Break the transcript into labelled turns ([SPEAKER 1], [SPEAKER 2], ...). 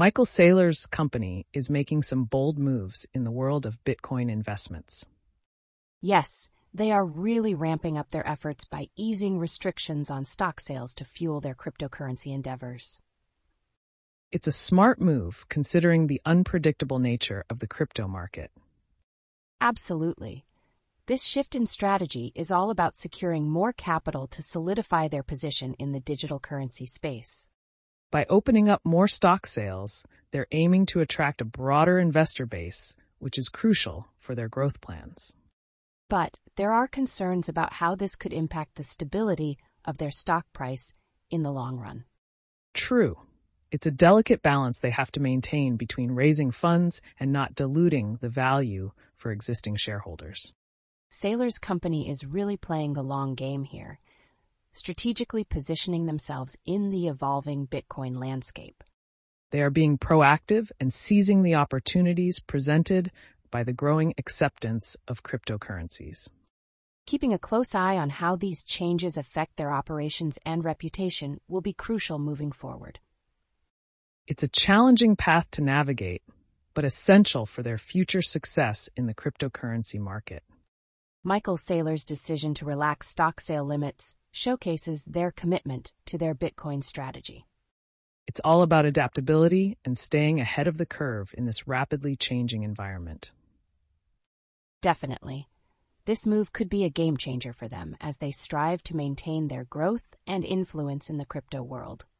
[SPEAKER 1] Michael Saylor's company is making some bold moves in the world of Bitcoin investments.
[SPEAKER 2] Yes, they are really ramping up their efforts by easing restrictions on stock sales to fuel their cryptocurrency endeavors.
[SPEAKER 1] It's a smart move considering the unpredictable nature of the crypto market.
[SPEAKER 2] Absolutely. This shift in strategy is all about securing more capital to solidify their position in the digital currency space.
[SPEAKER 1] By opening up more stock sales, they're aiming to attract a broader investor base, which is crucial for their growth plans.
[SPEAKER 2] But there are concerns about how this could impact the stability of their stock price in the long run.
[SPEAKER 1] True. It's a delicate balance they have to maintain between raising funds and not diluting the value for existing shareholders.
[SPEAKER 2] Saylor's company is really playing the long game here, strategically positioning themselves in the evolving Bitcoin landscape.
[SPEAKER 1] They are being proactive and seizing the opportunities presented by the growing acceptance of cryptocurrencies.
[SPEAKER 2] Keeping a close eye on how these changes affect their operations and reputation will be crucial moving forward.
[SPEAKER 1] It's a challenging path to navigate, but essential for their future success in the cryptocurrency market.
[SPEAKER 2] Michael Saylor's decision to relax stock sale limits showcases their commitment to their Bitcoin strategy.
[SPEAKER 1] It's all about adaptability and staying ahead of the curve in this rapidly changing environment.
[SPEAKER 2] Definitely. This move could be a game changer for them as they strive to maintain their growth and influence in the crypto world.